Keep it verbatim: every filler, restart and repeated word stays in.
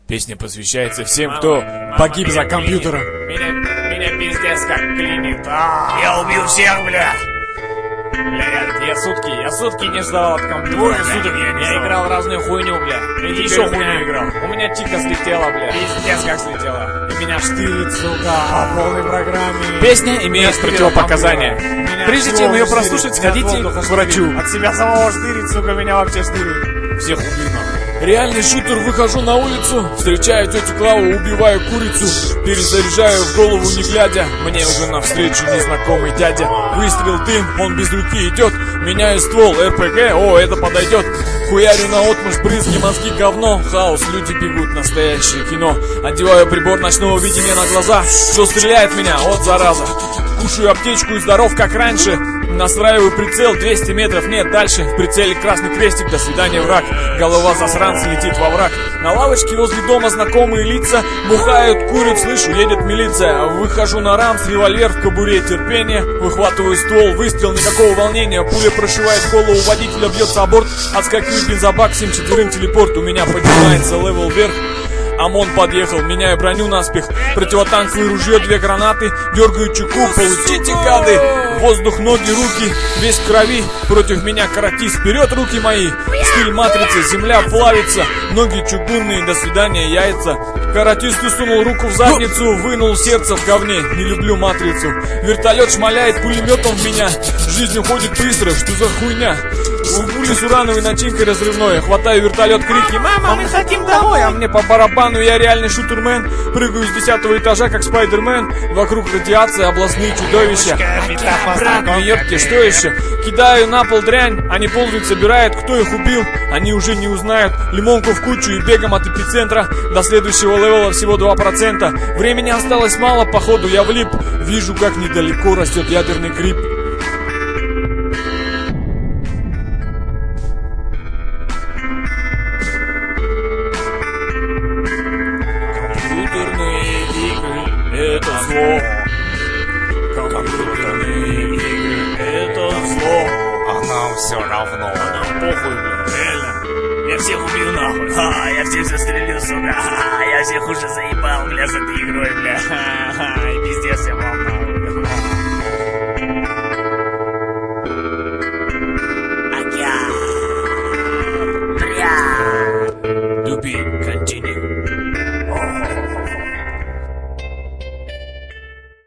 Песня посвящается всем, кто погиб за компьютером. Меня, меня пиздец как клинит. А, я убью всех, бля. Бля, я, я сутки, я сутки не ждал от компьютера. Двое суток я не Я ждал. играл разную хуйню, бля. И И еще теперь у хуйню меня- играл. У меня тика слетела, бля. Пиздец как слетела. И меня штырит, сука, по полной программе. Песня имеет штырит противопоказания. Меня Прежде от чем ее воздуха прослушать, штырит, сходите меня от к воздуха врачу. штырит. От себя самого штырит, сука, меня вообще штырит. Всех убью нахуй. Реальный шутер, выхожу на улицу, встречаю тетю Клаву, убиваю курицу, перезаряжаю в голову не глядя, мне уже навстречу незнакомый дядя. Выстрел дым, он без руки идет, меняю ствол, эр пэ гэ, о, это подойдет. Хуярю наотмашь, брызги, мозги, говно, хаос, люди бегут, настоящее кино. Одеваю прибор ночного видения на глаза, что стреляет в меня, вот зараза. Кушаю аптечку и здоров как раньше. Настраиваю прицел, двести метров, нет, дальше. В прицеле красный крестик, до свидания, враг. Голова засранца летит во враг. На лавочке возле дома знакомые лица бухают, курят, слышу, едет милиция. Выхожу на рамс, револьвер в кобуре, терпение. Выхватываю ствол, выстрел, никакого волнения. Пуля прошивает голову водителя, бьется о борт. Отскакиваю в бензобак, всем четверым телепорт. У меня поднимается левел вверх. ОМОН подъехал, меняю броню наспех. Противотанковое ружье, две гранаты. Дергаю чеку, получите, гады. Воздух, ноги, руки, весь в крови. Против меня каратист, вперед, руки мои. Стиль матрицы, земля плавится. Ноги чугунные, до свидания, яйца. Каратисту сунул руку в задницу, вынул сердце в говне. Не люблю матрицу. Вертолет шмаляет пулеметом в меня. Жизнь уходит быстро, что за хуйня? У пули с урановой начинкой разрывной. Хватаю вертолет, крики: «Мама, мы хотим домой!» А мне по барабану, я реальный шутермен. Прыгаю с десятого этажа, как Спайдермен. Вокруг радиация, областные чудовища. Обратно, ёпки, что еще? Кидаю на пол дрянь, они ползают, собирают. Кто их убил, они уже не узнают. Лимонку в кучу и бегом от эпицентра. До следующего левела всего два процента. Времени осталось мало, походу я влип. Вижу, как недалеко растет ядерный гриб. Компьютерные игры — это зло. Компьютерные игры — это зло. А нам все равно. Нам похуй, бля, реально. Я всех убью нахуй. Ха, я всех застрелю, сука. Ха, я всех уже заебал, бля, с этой игрой, бля. Ха, ха, и пиздец я вам нахуй.